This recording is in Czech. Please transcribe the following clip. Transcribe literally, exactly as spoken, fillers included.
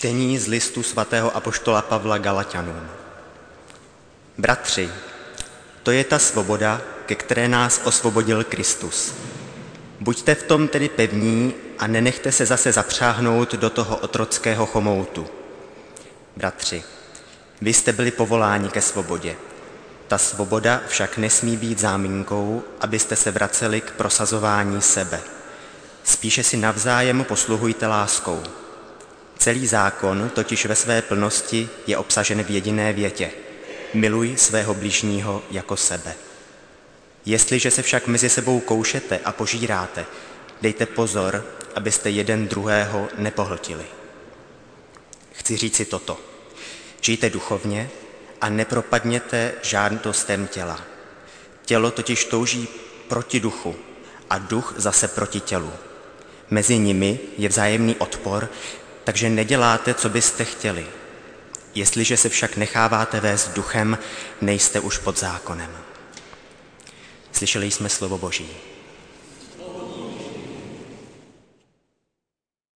Čtení z listu svatého apoštola Pavla Galaťanům. Bratři, to je ta svoboda, ke které nás osvobodil Kristus. Buďte v tom tedy pevní a nenechte se zase zapřáhnout do toho otrockého chomoutu. Bratři, vy jste byli povoláni ke svobodě. Ta svoboda však nesmí být záminkou, abyste se vraceli k prosazování sebe. Spíše si navzájem posluhujte láskou. Celý zákon totiž ve své plnosti je obsažen v jediné větě. Miluj svého bližního jako sebe. Jestliže se však mezi sebou koušete a požíráte, dejte pozor, abyste jeden druhého nepohltili. Chci říci toto. Žijte duchovně a nepropadněte žádosttem těla. Tělo totiž touží proti duchu a duch zase proti tělu. Mezi nimi je vzájemný odpor, takže neděláte, co byste chtěli. Jestliže se však necháváte vést duchem, nejste už pod zákonem. Slyšeli jsme slovo Boží.